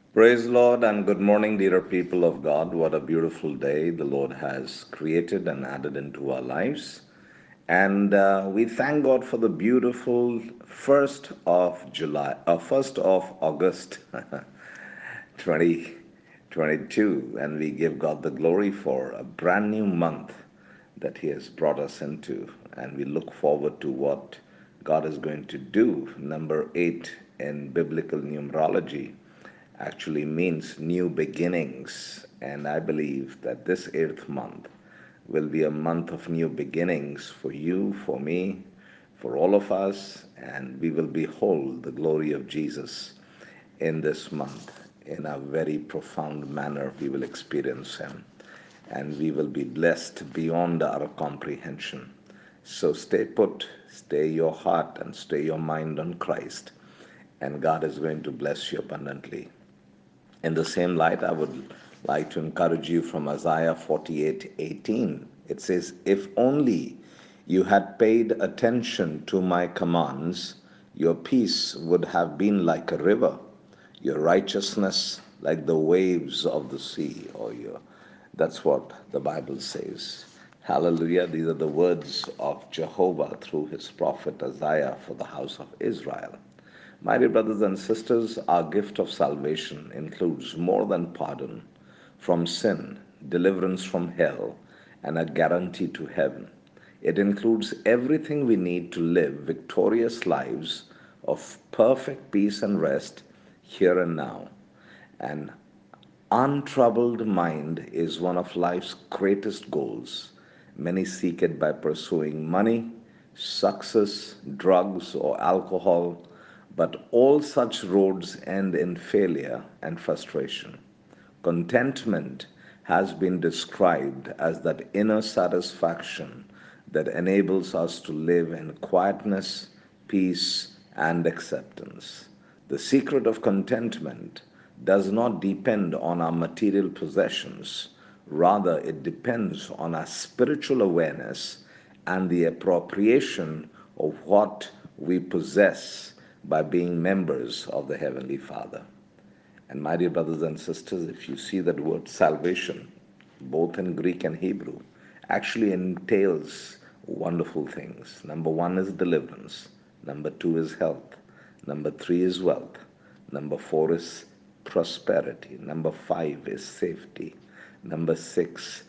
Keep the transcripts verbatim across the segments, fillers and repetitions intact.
Praise the Lord and good morning, dear people of God. What a beautiful day the Lord has created and added into our lives. And uh, we thank God for the beautiful first of July, uh, first of August, twenty twenty-two. And we give God the glory for a brand new month that He has brought us into. And we look forward to what God is going to do. Number eight in biblical numerology actually means new beginnings. And I believe that this eighth month will be a month of new beginnings for you, for me, for all of us, and we will behold the glory of Jesus in this month. In a very profound manner, we will experience Him, and we will be blessed beyond our comprehension. So stay put, stay your heart, and stay your mind on Christ, and God is going to bless you abundantly. In the same light, I would like to encourage you from Isaiah forty-eight eighteen. It says, "If only you had paid attention to my commands, your peace would have been like a river, your righteousness like the waves of the sea." Or your, that's what the Bible says. Hallelujah. These are the words of Jehovah through his prophet Isaiah for the house of Israel. My dear brothers and sisters, our gift of salvation includes more than pardon from sin, deliverance from hell, and a guarantee to heaven. It includes everything we need to live victorious lives of perfect peace and rest here and now. An untroubled mind is one of life's greatest goals. Many seek it by pursuing money, success, drugs, or alcohol, but all such roads end in failure and frustration. Contentment has been described as that inner satisfaction that enables us to live in quietness, peace, and acceptance. The secret of contentment does not depend on our material possessions, rather, it depends on our spiritual awareness and the appropriation of what we possess by being members of the Heavenly Father. And my dear brothers and sisters, if you see that word salvation, both in Greek and Hebrew, actually entails wonderful things. Number one is deliverance. Number two is health. Number three is wealth. Number four is prosperity. Number five is safety. Number six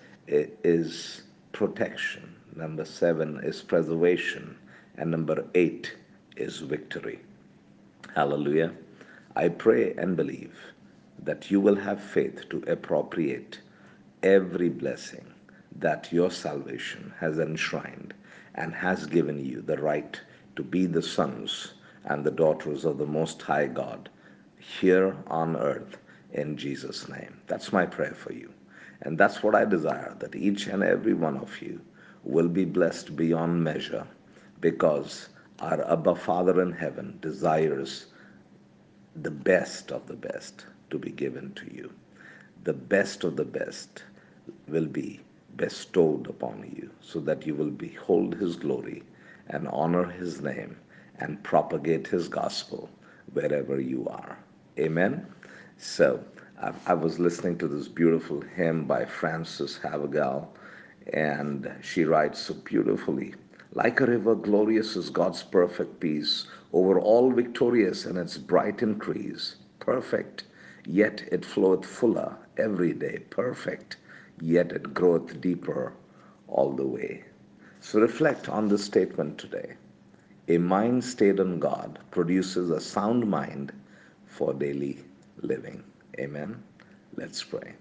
is protection. Number seven is preservation. And number eight is victory. Hallelujah. I pray and believe that you will have faith to appropriate every blessing that your salvation has enshrined and has given you the right to be the sons and the daughters of the Most High God here on earth in Jesus' name. That's my prayer for you. And that's what I desire, that each and every one of you will be blessed beyond measure because our Abba Father in heaven desires the best of the best to be given to you. The best of the best will be bestowed upon you so that you will behold His glory and honor His name and propagate His gospel wherever you are. Amen. So I, I was listening to this beautiful hymn by Frances Havergal, and she writes so beautifully. Like a river, glorious is God's perfect peace, over all victorious in its bright increase. Perfect, yet it floweth fuller every day. Perfect, yet it groweth deeper all the way. So reflect on this statement today. A mind stayed on God produces a sound mind for daily living. Amen. Let's pray.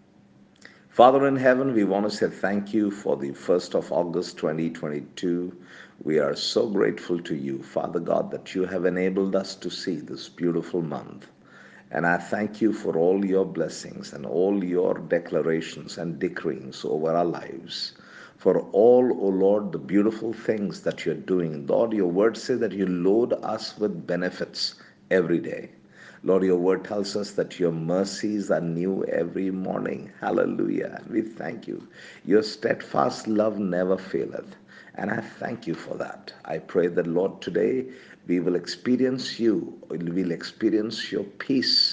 Father in heaven, we want to say thank you for the first of August twenty twenty-two. We are so grateful to you, Father God, that you have enabled us to see this beautiful month. And I thank you for all your blessings and all your declarations and decrees over our lives. For all, O Lord, the beautiful things that you're doing. Lord, your word says that you load us with benefits every day. Lord, your word tells us that your mercies are new every morning. Hallelujah. And we thank you. Your steadfast love never faileth. And I thank you for that. I pray that, Lord, today we will experience you, we'll experience your peace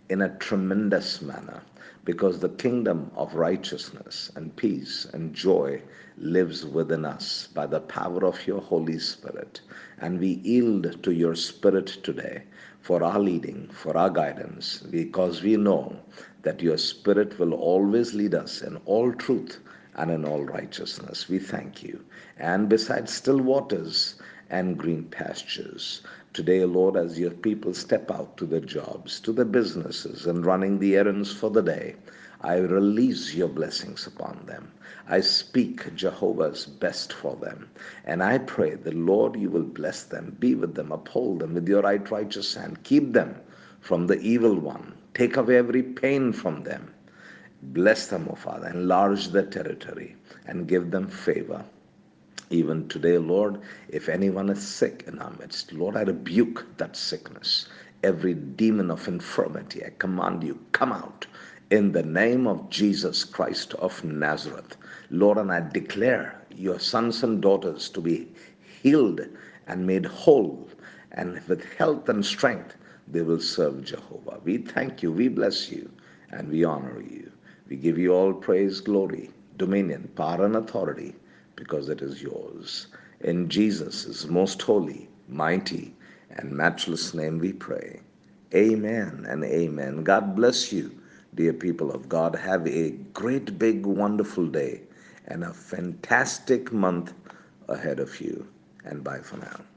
in a tremendous manner, because the kingdom of righteousness and peace and joy lives within us by the power of your Holy Spirit. And we yield to your Spirit today for our leading, for our guidance, because we know that your Spirit will always lead us in all truth and in all righteousness. We thank you. And besides still waters and green pastures, today, Lord, as your people step out to their jobs, to their businesses, and running the errands for the day, I release your blessings upon them. I speak Jehovah's best for them. And I pray the Lord, you will bless them, be with them, uphold them with your right righteous hand. Keep them from the evil one. Take away every pain from them. Bless them, O Father, enlarge their territory and give them favor. Even today, Lord, if anyone is sick in our midst, Lord, I rebuke that sickness. Every demon of infirmity, I command you, come out in the name of Jesus Christ of Nazareth. Lord, and I declare your sons and daughters to be healed and made whole, and with health and strength, they will serve Jehovah. We thank you, we bless you, and we honor you. We give you all praise, glory, dominion, power, and authority, because it is yours. In Jesus' most holy, mighty, and matchless name we pray. Amen and amen. God bless you, dear people of God. Have a great, big, wonderful day and a fantastic month ahead of you. And bye for now.